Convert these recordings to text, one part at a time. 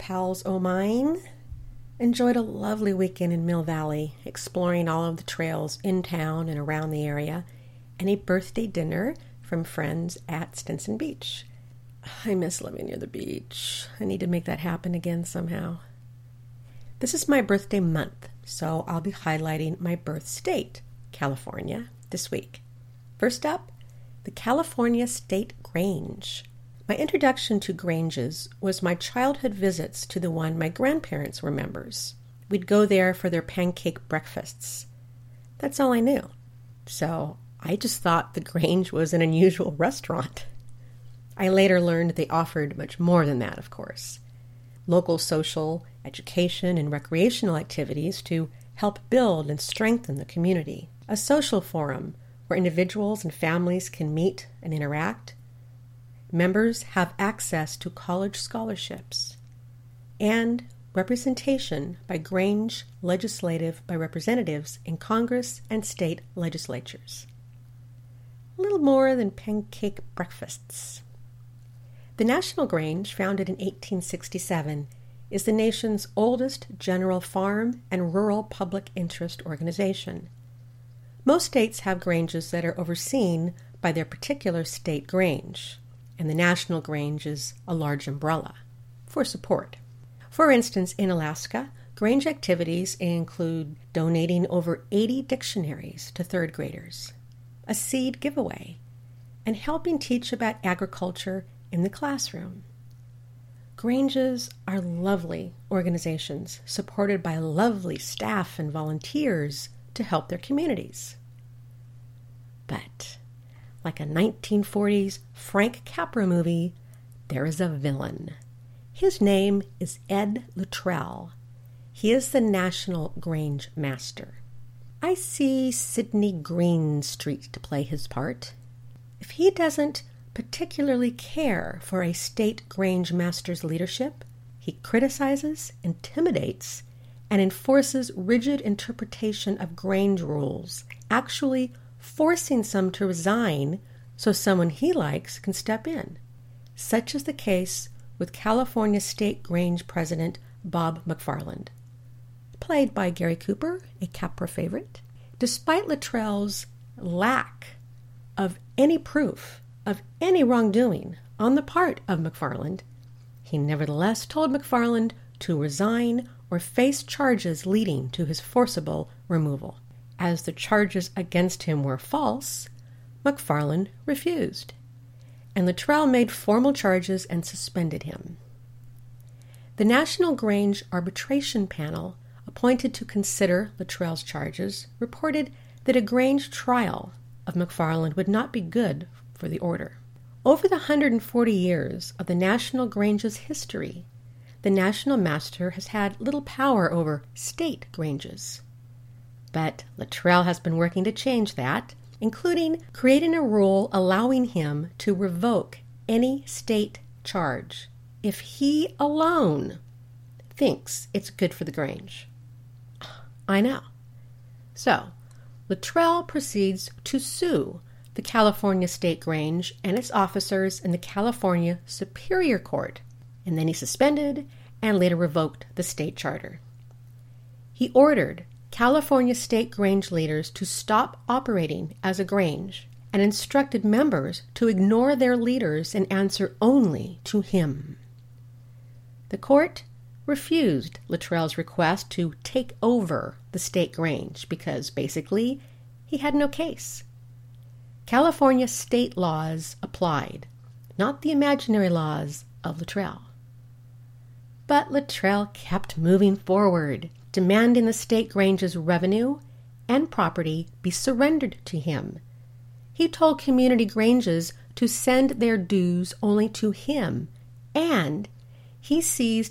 pals o' mine. Enjoyed a lovely weekend in Mill Valley, exploring all of the trails in town and around the area, and a birthday dinner from friends at Stinson Beach. I miss living near the beach. I need to make that happen again somehow. This is my birthday month, so I'll be highlighting my birth state, California, this week. First up, the California State Grange. My introduction to granges was my childhood visits to the one my grandparents were members. We'd go there for their pancake breakfasts. That's all I knew. So I just thought the Grange was an unusual restaurant. I later learned they offered much more than that, of course. Local social, education, and recreational activities to help build and strengthen the community. A social forum where individuals and families can meet and interact. Members have access to college scholarships. And representation by Grange by representatives in Congress and state legislatures. A little more than pancake breakfasts. The National Grange, founded in 1867, is the nation's oldest general farm and rural public interest organization. Most states have granges that are overseen by their particular state grange, and the National Grange is a large umbrella for support. For instance, in Alaska, Grange activities include donating over 80 dictionaries to third graders, a seed giveaway, and helping teach about agriculture in the classroom. Granges are lovely organizations supported by lovely staff and volunteers to help their communities. But like a 1940s Frank Capra movie, there is a villain. His name is Ed Luttrell. He is the National Grange Master. I see Sidney Greenstreet to play his part. If he doesn't particularly care for a state Grange Master's leadership, he criticizes, intimidates, and enforces rigid interpretation of Grange rules, actually forcing some to resign so someone he likes can step in. Such is the case with California State Grange President Bob McFarland, played by Gary Cooper, a Capra favorite. Despite Luttrell's lack of any proof of any wrongdoing on the part of McFarland, he nevertheless told McFarland to resign or face charges leading to his forcible removal. As the charges against him were false, McFarland refused, and Luttrell made formal charges and suspended him. The National Grange Arbitration Panel, appointed to consider Luttrell's charges, reported that a Grange trial of McFarland would not be good for the order. Over the 140 years of the National Grange's history, the National Master has had little power over state Granges. But Luttrell has been working to change that, including creating a rule allowing him to revoke any state charge if he alone thinks it's good for the Grange. I know. So, Luttrell proceeds to sue the California State Grange and its officers in the California Superior Court, and then he suspended and later revoked the state charter. He ordered California State Grange leaders to stop operating as a Grange and instructed members to ignore their leaders and answer only to him. The court refused Luttrell's request to take over the State Grange because, basically, he had no case. California state laws applied, not the imaginary laws of Luttrell. But Luttrell kept moving forward, demanding the state Grange's revenue and property be surrendered to him. He told community Granges to send their dues only to him, and he seized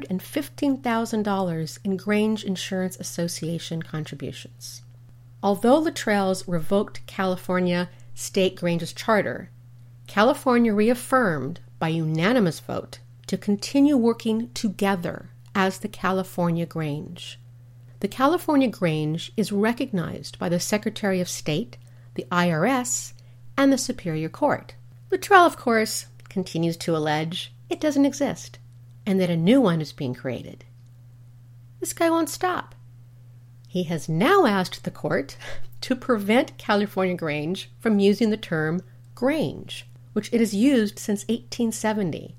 $115,000 in Grange Insurance Association contributions. Although Luttrell's revoked California State Grange's charter, California reaffirmed by unanimous vote to continue working together as the California Grange. The California Grange is recognized by the Secretary of State, the IRS, and the Superior Court. Luttrell, of course, continues to allege it doesn't exist. and that a new one is being created. This guy won't stop. He has now asked the court to prevent California Grange from using the term Grange, which it has used since 1870.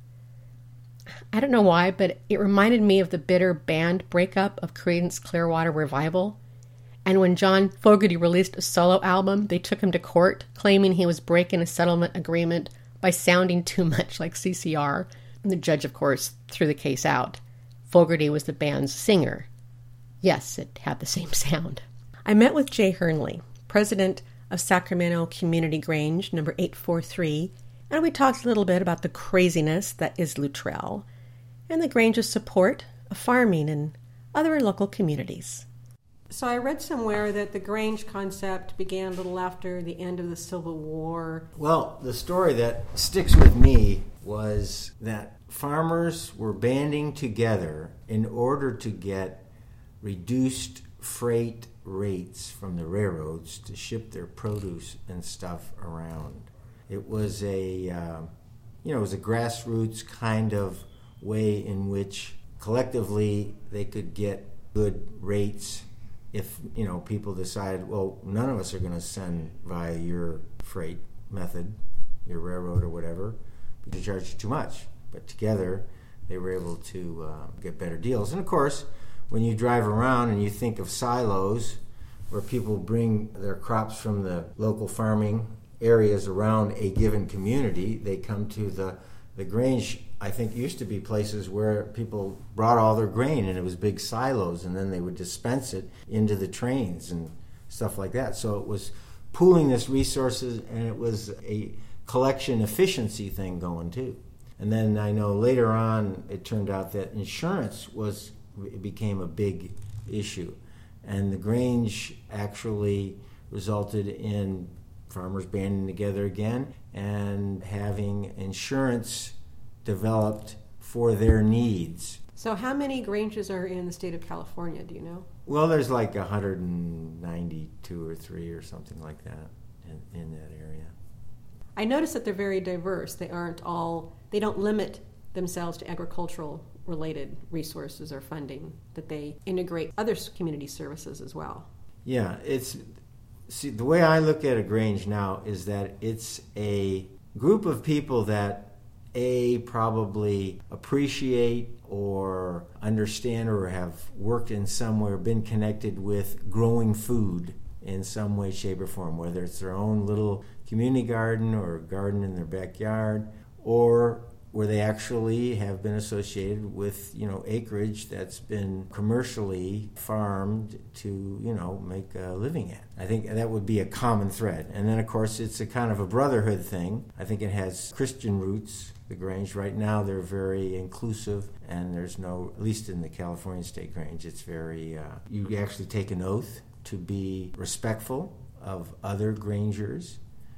I don't know why, but it reminded me of the bitter band breakup of Creedence Clearwater Revival. And when John Fogerty released a solo album, they took him to court, claiming he was breaking a settlement agreement by sounding too much like CCR. And the judge, of course, threw the case out. Fogerty was the band's singer. Yes, it had the same sound. I met with Jay Hernley, president of Sacramento Community Grange, number 843, and we talked a little bit about the craziness that is Luttrell and the Grange's support of farming and other local communities. So I read somewhere that the Grange concept began a little after the end of the Civil War. Well, the story that sticks with me was that farmers were banding together in order to get reduced freight rates from the railroads to ship their produce and stuff around. It was it was a grassroots kind of way in which collectively they could get good rates. If, people decide, well, none of us are going to send via your freight method, your railroad or whatever, because you charge too much. But together, they were able to get better deals. And of course, when you drive around and you think of silos where people bring their crops from the local farming areas around a given community, they come to the Grange. I think used to be places where people brought all their grain and it was big silos, and then they would dispense it into the trains and stuff like that. So it was pooling this resources, and it was a collection efficiency thing going too. And then I know later on it turned out that insurance became a big issue, and the Grange actually resulted in farmers banding together again and having insurance developed for their needs. So how many Granges are in the state of California, do you know? Well, there's like 192 or 3 or something like that in that area. I noticed that they're very diverse. They don't limit themselves to agricultural related resources or funding, that they integrate other community services as well. Yeah, the way I look at a Grange now is that it's a group of people that probably appreciate or understand or have worked in somewhere, been connected with growing food in some way, shape, or form, whether it's their own little community garden or a garden in their backyard, or where they actually have been associated with, acreage that's been commercially farmed to, make a living at. I think that would be a common thread. And then, of course, it's a kind of a brotherhood thing. I think it has Christian roots, the Grange. Right now, they're very inclusive, and there's no, at least in the California State Grange, it's very, you actually take an oath to be respectful of other Grangers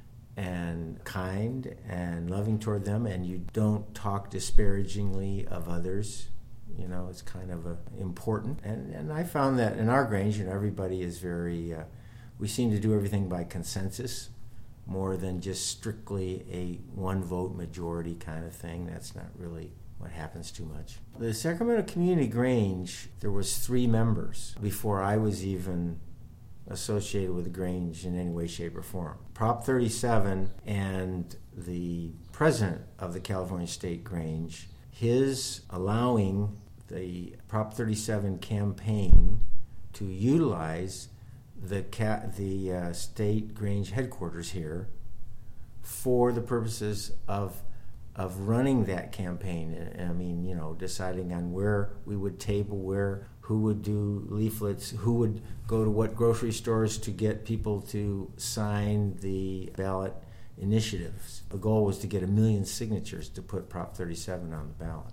and kind and loving toward them, and you don't talk disparagingly of others. It's kind of important. And I found that in our Grange, everybody is very, we seem to do everything by consensus more than just strictly a one-vote majority kind of thing. That's not really what happens too much. The Sacramento Community Grange, there was 3 members before I was even associated with the Grange in any way, shape, or form. Prop 37 and the president of the California State Grange, his allowing the Prop 37 campaign to utilize the state Grange headquarters here for the purposes of running that campaign. I mean, deciding on where we would table, who would do leaflets, who would go to what grocery stores to get people to sign the ballot initiatives. The goal was to get 1 million signatures to put Prop 37 on the ballot.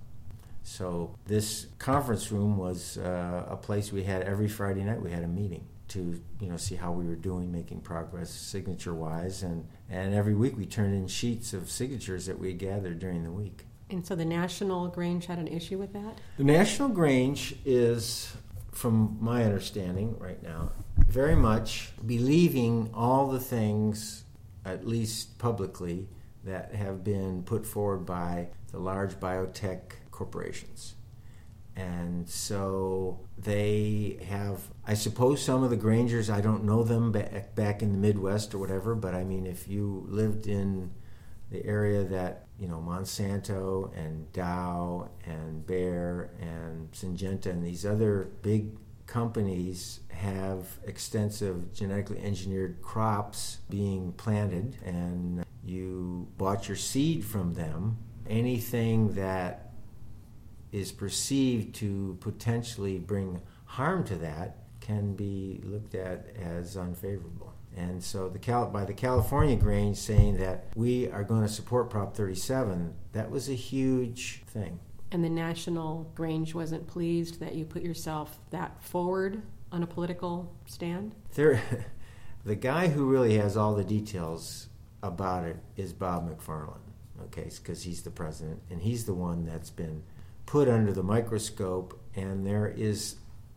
So this conference room was a place we had every Friday night. We had a meeting to see how we were doing, making progress signature-wise, and every week we turned in sheets of signatures that we gathered during the week. And so the National Grange had an issue with that? The National Grange is, from my understanding right now, very much believing all the things, at least publicly, that have been put forward by the large biotech corporations. And so they have, I suppose some of the Grangers, I don't know them back in the Midwest or whatever, but I mean, if you lived in the area that, Monsanto and Dow and Bayer and Syngenta and these other big companies have extensive genetically engineered crops being planted, and you bought your seed from them, anything that is perceived to potentially bring harm to that can be looked at as unfavorable. And so by the California Grange saying that we are going to support Prop 37, that was a huge thing. And the National Grange wasn't pleased that you put yourself that forward on a political stand? The guy who really has all the details about it is Bob McFarland, okay, because he's the president, and he's the one that's been put under the microscope, and there's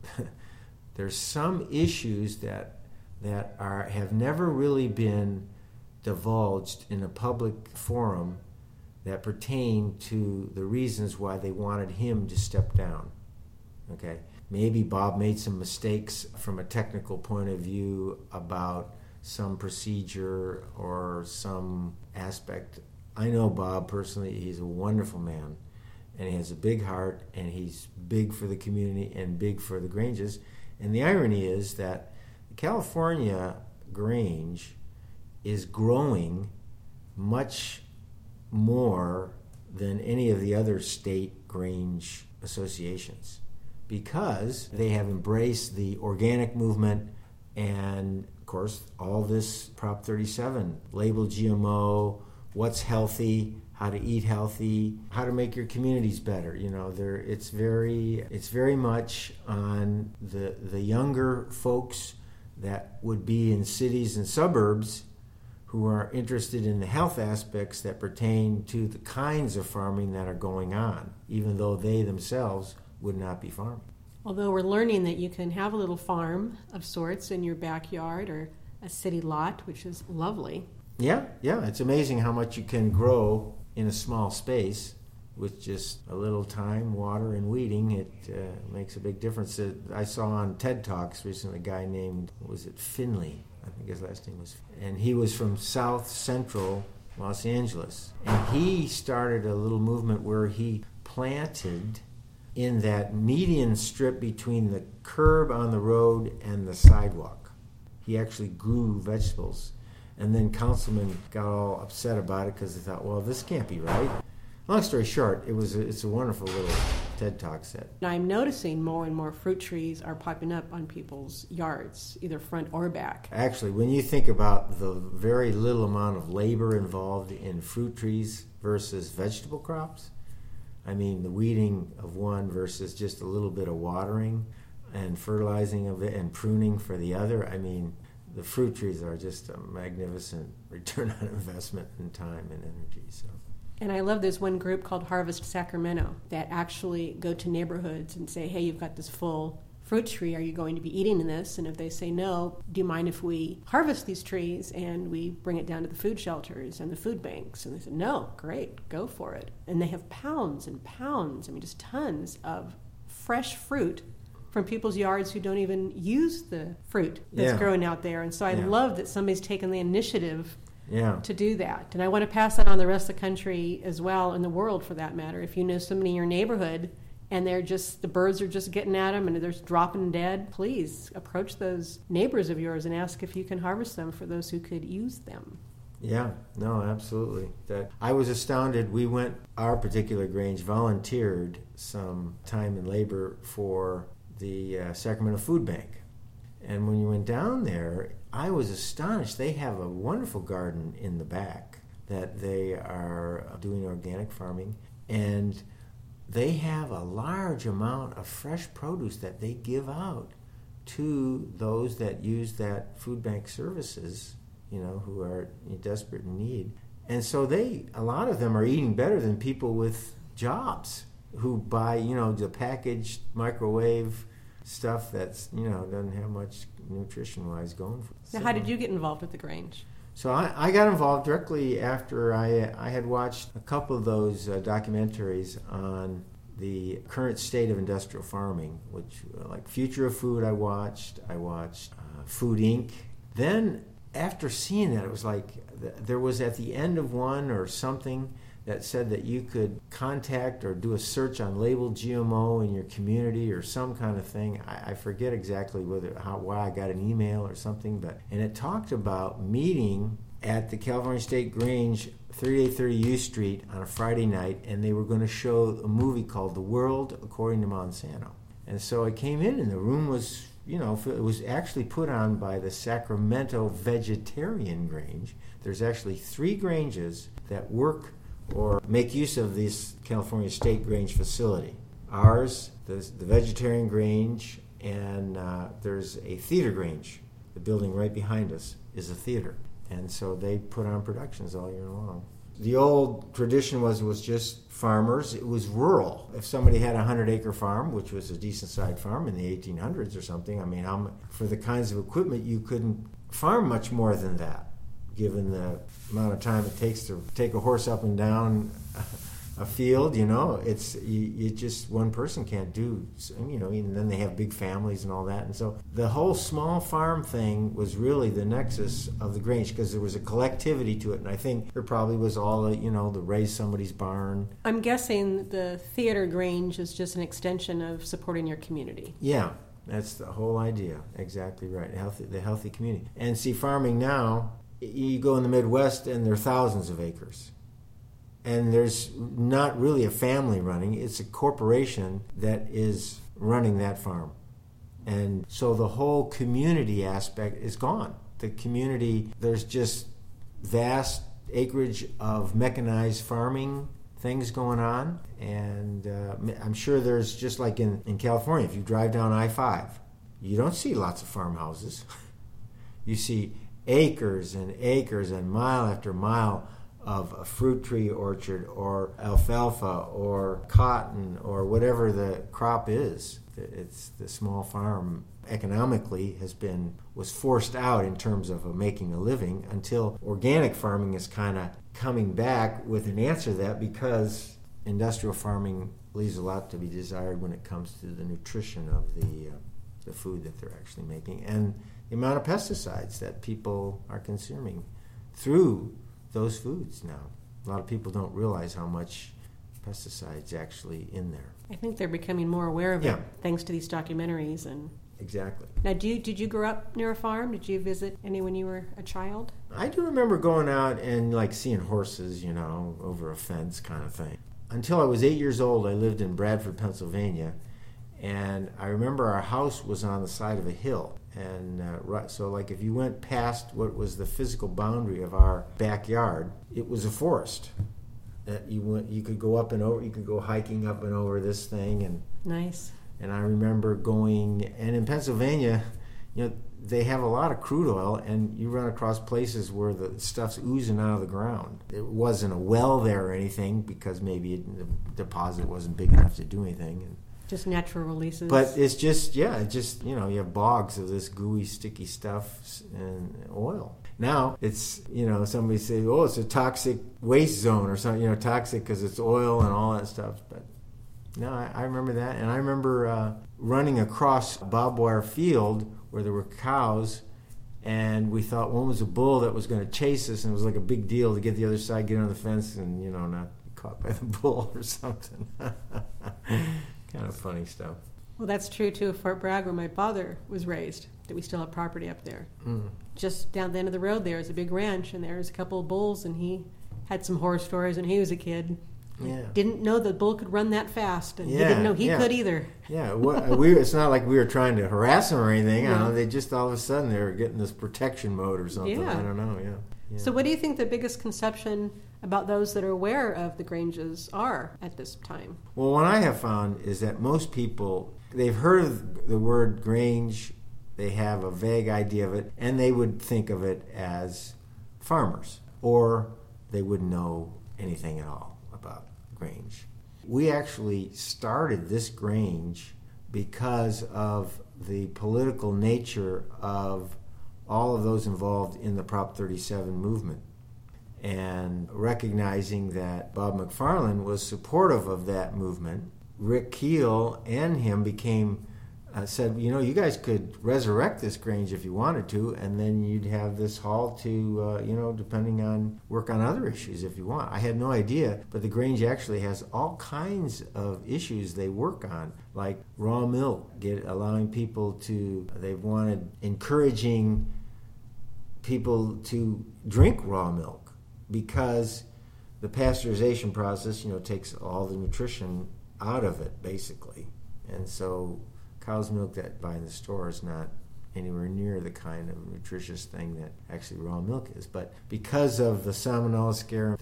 some issues that have never really been divulged in a public forum that pertain to the reasons why they wanted him to step down. Okay, maybe Bob made some mistakes from a technical point of view about some procedure or some aspect. I know Bob personally; he's a wonderful man. And he has a big heart, and he's big for the community and big for the Granges. And the irony is that the California Grange is growing much more than any of the other state Grange associations because they have embraced the organic movement and, of course, all this Prop 37, label GMO, what's healthy, how to eat healthy, how to make your communities better. It's very much on the younger folks that would be in cities and suburbs who are interested in the health aspects that pertain to the kinds of farming that are going on, even though they themselves would not be farming. Although we're learning that you can have a little farm of sorts in your backyard or a city lot, which is lovely. Yeah, it's amazing how much you can grow in a small space with just a little time, water, and weeding. It makes a big difference. I saw on TED Talks recently a guy named, Finley? I think his last name was. And he was from South Central Los Angeles. And he started a little movement where he planted in that median strip between the curb on the road and the sidewalk. He actually grew vegetables. And then councilmen got all upset about it because they thought, well, this can't be right. Long story short, it's a wonderful little TED Talk set. I'm noticing more and more fruit trees are popping up on people's yards, either front or back. Actually, when you think about the very little amount of labor involved in fruit trees versus vegetable crops, I mean, the weeding of one versus just a little bit of watering and fertilizing of it and pruning for the other, I mean, the fruit trees are just a magnificent return on investment in time and energy. So. And I love there's one group called Harvest Sacramento that actually go to neighborhoods and say, hey, you've got this full fruit tree. Are you going to be eating in this? And if they say no, do you mind if we harvest these trees and we bring it down to the food shelters and the food banks? And they said, no, great, go for it. And they have pounds and pounds, just tons of fresh fruit from people's yards who don't even use the fruit that's growing out there. And so I love that somebody's taken the initiative to do that. And I want to pass that on the rest of the country as well, and the world for that matter. If you know somebody in your neighborhood and the birds are just getting at them and they're dropping dead, please approach those neighbors of yours and ask if you can harvest them for those who could use them. Yeah, no, absolutely. I was astounded. Our particular Grange volunteered some time and labor for the Sacramento Food Bank. And when you went down there, I was astonished. They have a wonderful garden in the back that they are doing organic farming. And they have a large amount of fresh produce that they give out to those that use that food bank services, who are in desperate need. And so a lot of them are eating better than people with jobs who buy, the packaged microwave stuff that's, doesn't have much nutrition-wise going for it. Now, how did you get involved with the Grange? So I got involved directly after I had watched a couple of those documentaries on the current state of industrial farming, which like Future of Food I watched Food Inc. Then after seeing that, it was like there was at the end of one or something that said that you could contact or do a search on labeled GMO in your community or some kind of thing. I forget exactly why I got an email or something, and it talked about meeting at the California State Grange, 3830 U Street on a Friday night, and they were going to show a movie called The World According to Monsanto. And so I came in, and the room was, it was actually put on by the Sacramento Vegetarian Grange. There's actually 3 granges that work or make use of this California State Grange facility. Ours, the Vegetarian Grange, and there's a theater grange. The building right behind us is a theater. And so they put on productions all year long. The old tradition was just farmers. It was rural. If somebody had a 100-acre farm, which was a decent-sized farm in the 1800s or something, for the kinds of equipment, you couldn't farm much more than that, given the amount of time it takes to take a horse up and down a field. It's just one person can't do, and then they have big families and all that. And so the whole small farm thing was really the nexus of the Grange, because there was a collectivity to it. And I think there probably was all to raise somebody's barn. I'm guessing the theater Grange is just an extension of supporting your community. Yeah, that's the whole idea. Exactly right. The healthy community. And see, farming now, you go in the Midwest and there are thousands of acres. And there's not really a family running. It's a corporation that is running that farm. And so the whole community aspect is gone. The community, there's just vast acreage of mechanized farming things going on. And I'm sure there's, just like in California, if you drive down I-5, you don't see lots of farmhouses. You see acres and acres and mile after mile of a fruit tree orchard or alfalfa or cotton or whatever the crop is. It's the small farm economically was forced out in terms of making a living, until organic farming is kind of coming back with an answer to that, because industrial farming leaves a lot to be desired when it comes to the nutrition of the food that they're actually making, and the amount of pesticides that people are consuming through those foods now. A lot of people don't realize how much pesticides actually in there. I think they're becoming more aware of it thanks to these documentaries. And exactly. Now, did you grow up near a farm? Did you visit any when you were a child? I do remember going out and seeing horses, over a fence kind of thing. Until I was 8 years old, I lived in Bradford, Pennsylvania, and I remember our house was on the side of a hill. And so if you went past what was the physical boundary of our backyard, it was a forest. You could go up and over. You could go hiking up and over this thing. And nice. And I remember going. And in Pennsylvania, they have a lot of crude oil, and you run across places where the stuff's oozing out of the ground. It wasn't a well there or anything, because maybe the deposit wasn't big enough to do anything. And just natural releases. But it's just, you have bogs of this gooey, sticky stuff and oil. Now, it's, somebody say, it's a toxic waste zone or something, toxic because it's oil and all that stuff. But no, I remember that. And I remember running across a barbed wire field where there were cows, and we thought one was a bull that was going to chase us, and it was like a big deal to get the other side, get on the fence, and, not be caught by the bull or something. Kind of funny stuff. Well, that's true, too, of Fort Bragg, where my father was raised, that we still have property up there. Mm. Just down the end of the road there is a big ranch, and there's a couple of bulls, and he had some horror stories when he was a kid. Yeah. Didn't know the bull could run that fast, and he didn't know he could either. Yeah, it's not like we were trying to harass him or anything. Yeah. They just all of a sudden they were getting this protection mode or something. Yeah. I don't know, yeah. So what do you think the biggest conception about those that are aware of the Granges are at this time? Well, what I have found is that most people, they've heard of the word Grange, they have a vague idea of it, and they would think of it as farmers, or they wouldn't know anything at all about Grange. We actually started this Grange because of the political nature of all of those involved in the Prop 37 movement, and recognizing that Bob McFarland was supportive of that movement, Rick Keel and him said, you guys could resurrect this Grange if you wanted to, and then you'd have this hall to, depending on, work on other issues if you want. I had no idea, but the Grange actually has all kinds of issues they work on, like raw milk, allowing people to, they've wanted encouraging people to drink raw milk because the pasteurization process, takes all the nutrition out of it, basically. And so cow's milk that buy in the store is not anywhere near the kind of nutritious thing that actually raw milk is. But because of the salmonella scare,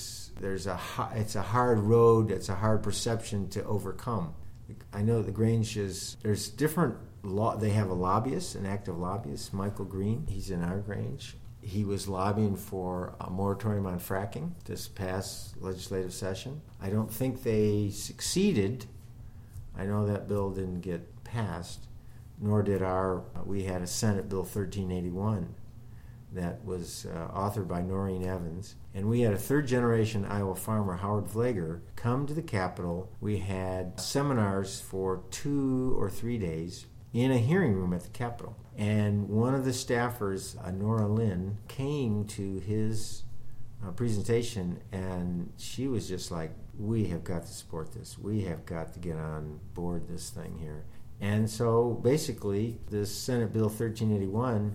it's a hard road, it's a hard perception to overcome. I know the Grange there's different they have a lobbyist, an active lobbyist, Michael Green. He's in our Grange. He was lobbying for a moratorium on fracking this past legislative session. I don't think they succeeded. I know that bill didn't get passed, nor did we had a Senate Bill 1381 that was authored by Noreen Evans. And we had a third-generation Iowa farmer, Howard Vleger, come to the Capitol. We had seminars for 2 or 3 days in a hearing room at the Capitol. And one of the staffers, Nora Lynn, came to his presentation, and she was just like, we have got to support this. We have got to get on board this thing here. And so basically, this Senate Bill 1381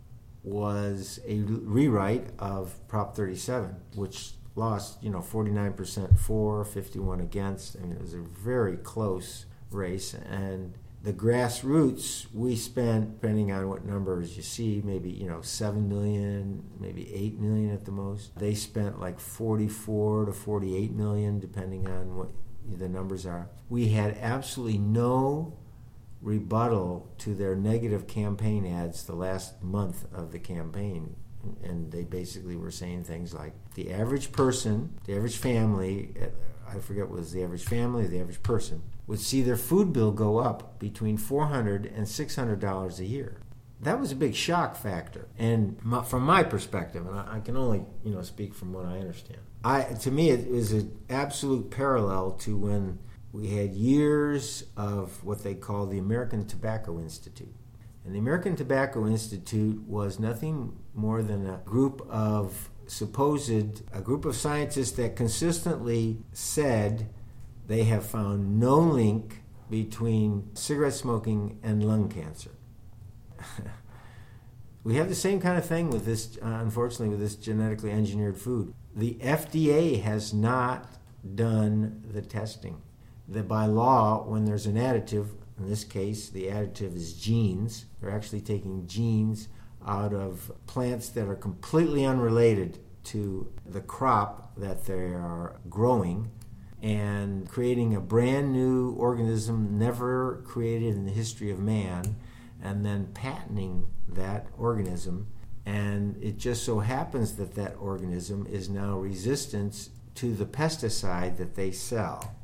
was a rewrite of Prop 37, which lost, 49% for, 51 against. I mean, it was a very close race. And the grassroots, we spent, depending on what numbers you see, maybe, 7 million, maybe 8 million at the most. They spent like 44 to 48 million, depending on what the numbers are. We had absolutely no rebuttal to their negative campaign ads the last month of the campaign. And they basically were saying things like, the average person, the average family, I forget what was the average family or the average person, would see their food bill go up between $400 and $600 a year. That was a big shock factor. And from my perspective, and I can only speak from what I understand, to me it was an absolute parallel to when we had years of what they call the American Tobacco Institute. And the American Tobacco Institute was nothing more than a group of scientists that consistently said they have found no link between cigarette smoking and lung cancer. We have the same kind of thing with this, unfortunately, with this genetically engineered food. The FDA has not done the testing. That by law, when there's an additive, in this case, the additive is genes. They're actually taking genes out of plants that are completely unrelated to the crop that they are growing and creating a brand new organism never created in the history of man, and then patenting that organism. And it just so happens that that organism is now resistant to the pesticide that they sell.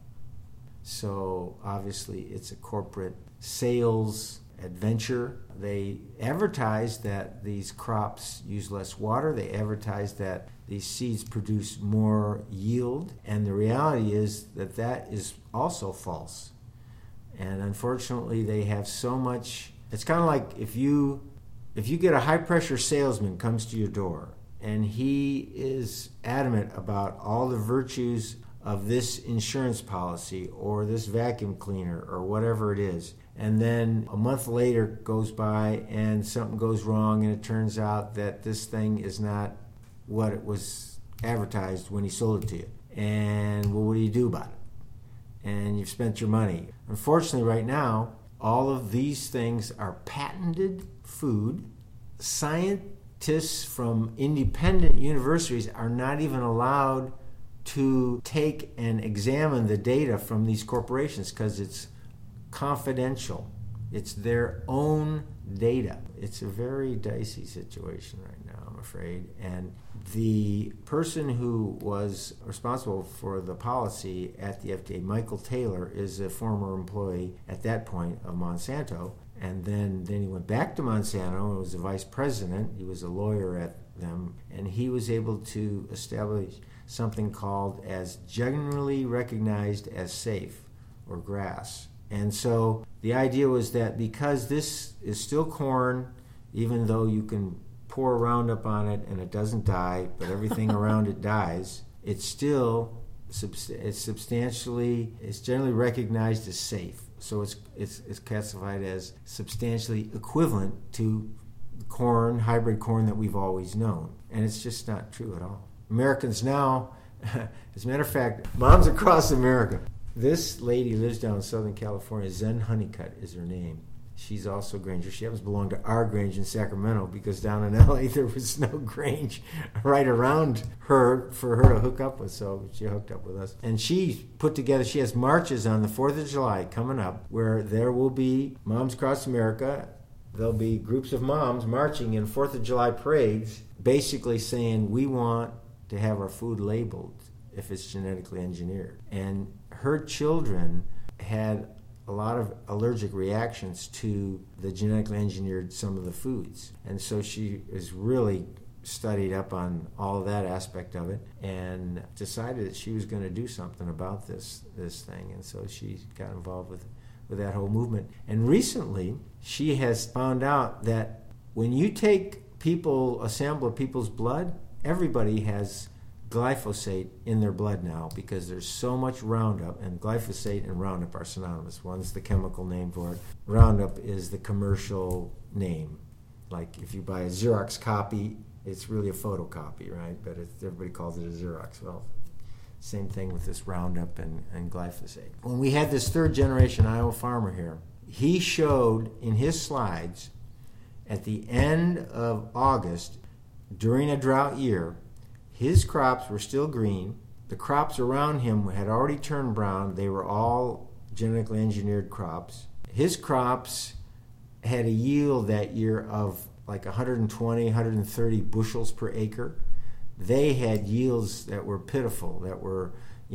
So obviously it's a corporate sales adventure. They advertise that these crops use less water. They advertise that these seeds produce more yield. And the reality is that that is also false. And unfortunately, they have so much. It's kind of like if you get a high-pressure salesman comes to your door and he is adamant about all the virtues of this insurance policy or this vacuum cleaner or whatever it is, and then a month later goes by and something goes wrong and it turns out that this thing is not what it was advertised when he sold it to you. And well, what do you do about it? And you've spent your money. Unfortunately, right now, all of these things are patented food. Scientists from independent universities are not even allowed to take and examine the data from these corporations because it's confidential. It's their own data. It's a very dicey situation right now, I'm afraid. And the person who was responsible for the policy at the FDA, Michael Taylor, is a former employee at that point of Monsanto. And then he went back to Monsanto and was the vice president. He was a lawyer at them. And he was able to establish something called as generally recognized as safe, or grass. And so the idea was that because this is still corn, even though you can pour Roundup on it and it doesn't die, but everything around it dies, it's still it's generally recognized as safe. So it's classified as substantially equivalent to corn, hybrid corn that we've always known. And it's just not true at all. Americans now, as a matter of fact, moms across America. This lady lives down in Southern California. Zen Honeycutt is her name. She's also Granger. She happens to belong to our Grange in Sacramento because down in LA there was no Grange right around her for her to hook up with, so she hooked up with us. And she has marches on the 4th of July coming up where there will be moms across America. There'll be groups of moms marching in 4th of July parades basically saying we want to have our food labeled if it's genetically engineered. And her children had a lot of allergic reactions to the genetically engineered some of the foods. And so she is really studied up on all of that aspect of it and decided that she was going to do something about this thing. And so she got involved with that whole movement. And recently, she has found out that when you take a sample of people's blood, everybody has glyphosate in their blood now because there's so much Roundup, and glyphosate and Roundup are synonymous. One's the chemical name for it. Roundup is the commercial name. Like if you buy a Xerox copy, it's really a photocopy, right? But everybody calls it a Xerox. Well, same thing with this Roundup and glyphosate. When we had this third generation Iowa farmer here, he showed in his slides at the end of August, during a drought year, his crops were still green. The crops around him had already turned brown. They were all genetically engineered crops. His crops had a yield that year of like 120, 130 bushels per acre. They had yields that were pitiful, that were,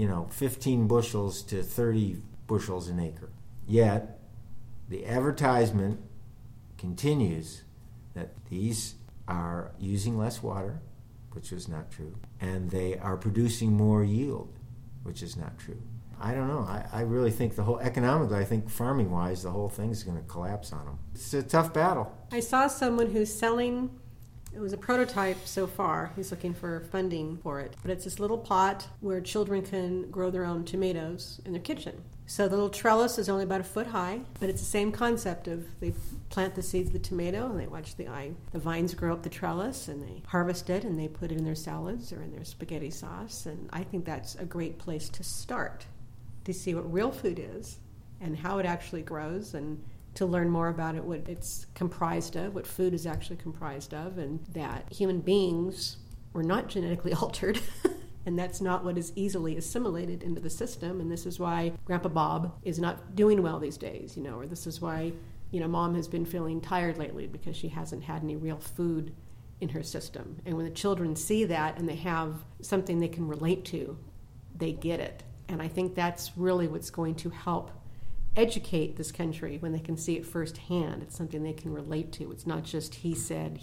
15 bushels to 30 bushels an acre. Yet, the advertisement continues that these are using less water, which is not true, and they are producing more yield, which is not true. I don't know. I really think economically, I think farming-wise, the whole thing is going to collapse on them. It's a tough battle. I saw someone who's selling, it was a prototype so far. He's looking for funding for it. But it's this little pot where children can grow their own tomatoes in their kitchen. So the little trellis is only about a foot high, but it's the same concept of they plant the seeds of the tomato and they watch the vines grow up the trellis and they harvest it and they put it in their salads or in their spaghetti sauce. And I think that's a great place to start, to see what real food is and how it actually grows and to learn more about it, what it's comprised of, what food is actually comprised of, and that human beings were not genetically altered. And that's not what is easily assimilated into the system. And this is why Grandpa Bob is not doing well these days, or this is why, Mom has been feeling tired lately because she hasn't had any real food in her system. And when the children see that and they have something they can relate to, they get it. And I think that's really what's going to help educate this country when they can see it firsthand. It's something they can relate to. It's not just he said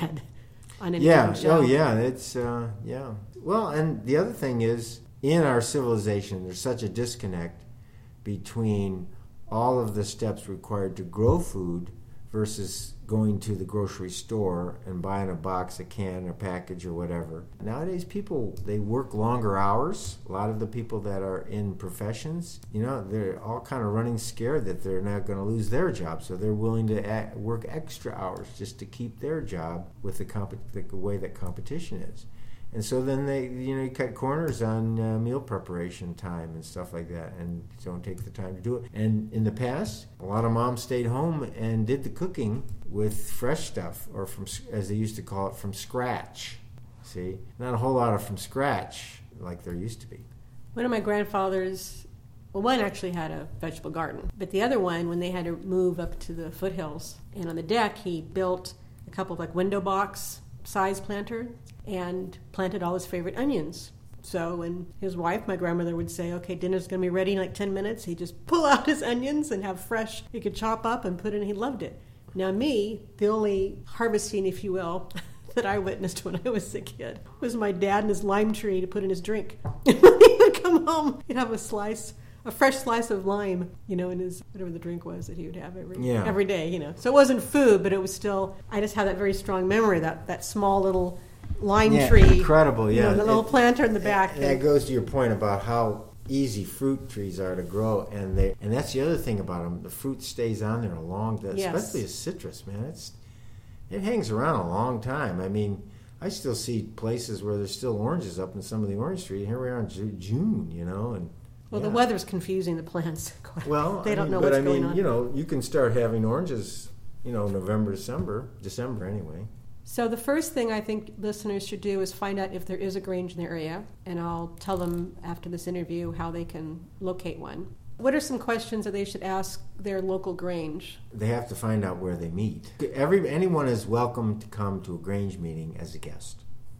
on any show. Oh yeah, it's yeah. Well, and the other thing is, in our civilization, there's such a disconnect between all of the steps required to grow food versus going to the grocery store and buying a box, a can, a package, or whatever. Nowadays, people, they work longer hours. A lot of the people that are in professions, they're all kind of running scared that they're not going to lose their job, so they're willing to work extra hours just to keep their job with the way that competition is. And so then they, you cut corners on meal preparation time and stuff like that and don't take the time to do it. And in the past, a lot of moms stayed home and did the cooking with fresh stuff, or from, as they used to call it, from scratch. See? Not a whole lot of from scratch like there used to be. One of my grandfathers, one actually had a vegetable garden, but the other one, when they had to move up to the foothills, and on the deck he built a couple of window box size planter and planted all his favorite onions. So when his wife, my grandmother, would say, okay, dinner's going to be ready in like 10 minutes, he'd just pull out his onions and have fresh, he could chop up and put in, he loved it. Now me, the only harvesting, if you will, that I witnessed when I was a kid was my dad and his lime tree to put in his drink. And when he would come home, he'd have a slice a fresh slice of lime, in his whatever the drink was that he would have Yeah. every day. So it wasn't food, but it was still. I just have that very strong memory that small little lime tree, incredible, yeah. the little planter in the back. That goes to your point about how easy fruit trees are to grow, and that's the other thing about them. The fruit stays on there a long time, Yes. especially a citrus, man. It hangs around a long time. I mean, I still see places where there's still oranges up in some of the orange trees. Here we are in June, and Well, the weather's confusing the plants. Well, they don't know what's going on. You can start having oranges, November, December anyway. So the first thing I think listeners should do is find out if there is a Grange in their area, and I'll tell them after this interview how they can locate one. What are some questions that they should ask their local Grange? They have to find out where they meet. Anyone is welcome to come to a Grange meeting as a guest.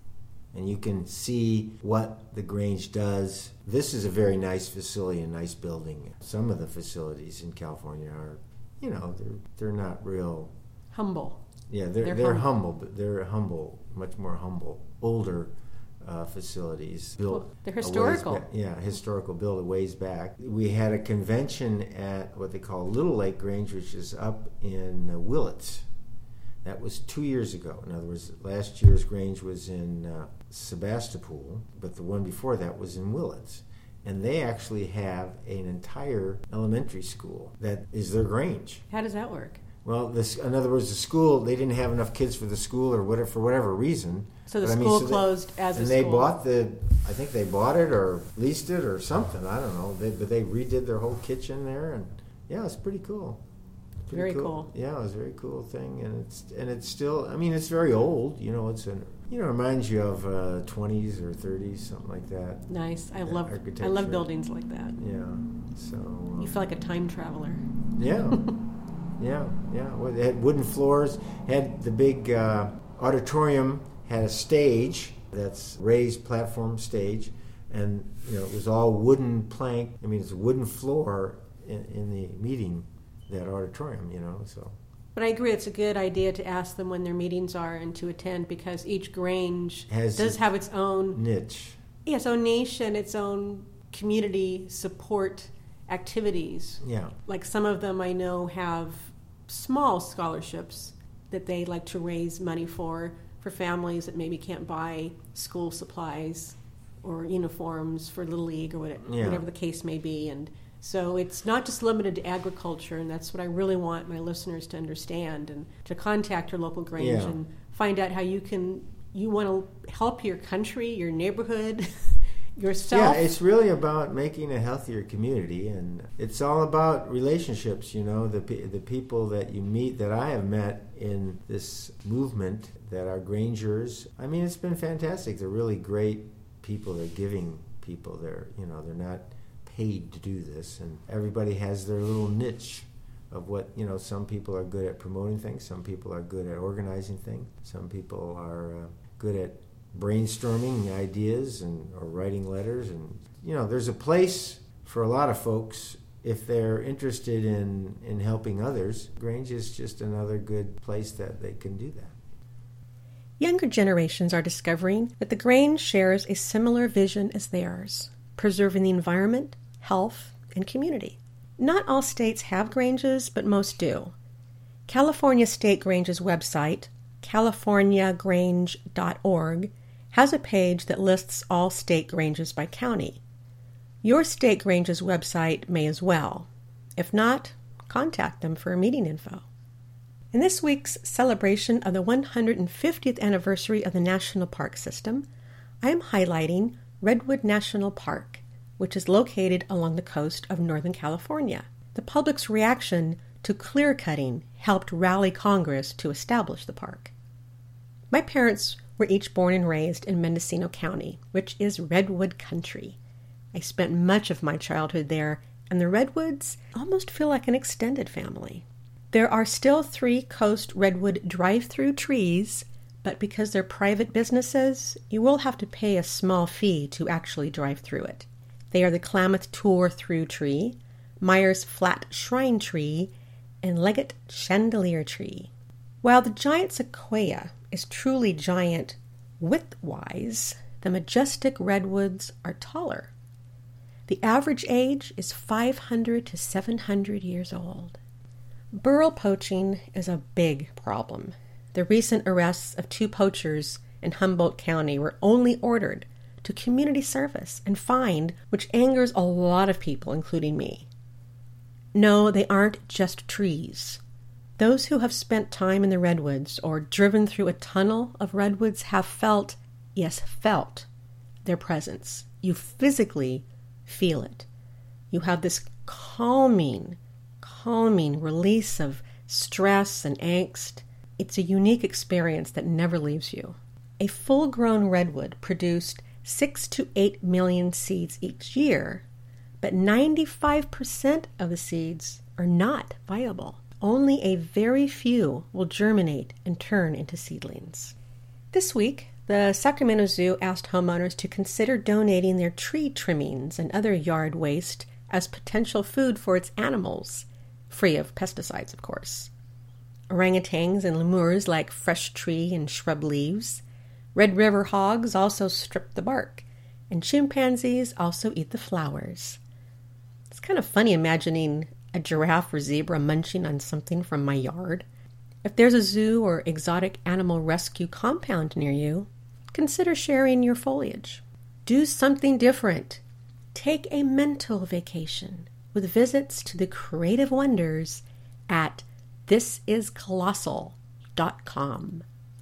And you can see what the Grange does. This is a very nice facility, a nice building. Some of the facilities in California are, they're not real... Humble. Yeah, they're humble, but they're humble, much more humble. Older facilities built. Well, they're historical. Historical, built a ways back. We had a convention at what they call Little Lake Grange, which is up in Willits. That was 2 years ago. In other words, last year's Grange was in Sebastopol, but the one before that was in Willits. And they actually have an entire elementary school that is their Grange. How does that work? Well, in other words, the school, they didn't have enough kids for the school or whatever, for whatever reason. So the school closed as a school. And I think they bought it or leased it or something, I don't know. But they redid their whole kitchen there, and yeah, it's pretty cool. Very cool. Yeah, it was a very cool thing, and it's still, it's very old, it reminds you of 20s or 30s, something like that. Nice. I love buildings like that. Yeah, so... you feel like a time traveler. Yeah. Yeah. Well, it had wooden floors, had the big auditorium, had a stage that's raised platform stage, and it was all wooden plank. It's a wooden floor in the meeting, that auditorium, so. But I agree, it's a good idea to ask them when their meetings are and to attend, because each Grange does have its own niche. Yeah, its own niche and its own community support activities. Yeah. Like some of them I know have small scholarships that they like to raise money for families that maybe can't buy school supplies or uniforms for Little League or whatever the case may be. And so it's not just limited to agriculture, and that's what I really want my listeners to understand, and to contact your local Grange and find out how you want to help your country, your neighborhood, yourself. Yeah, it's really about making a healthier community, and it's all about relationships. The people that you meet, that I have met in this movement, that are Grangers. It's been fantastic. They're really great people. They're giving people. They're not paid to do this, and everybody has their little niche of what some people are good at promoting things, some people are good at organizing things, some people are good at brainstorming ideas or writing letters, and there's a place for a lot of folks if they're interested in helping others. Grange is just another good place that they can do that. Younger generations are discovering that the Grange shares a similar vision as theirs, preserving the environment, health, and community. Not all states have Granges, but most do. California State Grange's website, californiagrange.org, has a page that lists all state Granges by county. Your state Grange's website may as well. If not, contact them for meeting info. In this week's celebration of the 150th anniversary of the National Park System, I am highlighting Redwood National Park, which is located along the coast of Northern California. The public's reaction to clear-cutting helped rally Congress to establish the park. My parents were each born and raised in Mendocino County, which is redwood country. I spent much of my childhood there, and the redwoods almost feel like an extended family. There are still 3 coast redwood drive-through trees, but because they're private businesses, you will have to pay a small fee to actually drive through it. They are the Klamath Tour Through Tree, Myers Flat Shrine Tree, and Leggett Chandelier Tree. While the giant sequoia is truly giant width-wise, the majestic redwoods are taller. The average age is 500 to 700 years old. Burl poaching is a big problem. The recent arrests of 2 poachers in Humboldt County were only ordered to community service and fined, which angers a lot of people, including me. No, they aren't just trees. Those who have spent time in the redwoods or driven through a tunnel of redwoods have felt, yes, felt, their presence. You physically feel it. You have this calming release of stress and angst. It's a unique experience that never leaves you. A full-grown redwood produced 6 to 8 million seeds each year, but 95% of the seeds are not viable. Only a very few will germinate and turn into seedlings. This week, the Sacramento Zoo asked homeowners to consider donating their tree trimmings and other yard waste as potential food for its animals, free of pesticides, of course. Orangutans and lemurs like fresh tree and shrub leaves. Red River hogs also strip the bark, and chimpanzees also eat the flowers. It's kind of funny imagining a giraffe or zebra munching on something from my yard. If there's a zoo or exotic animal rescue compound near you, consider sharing your foliage. Do something different. Take a mental vacation with visits to the creative wonders at thisiscolossal.com.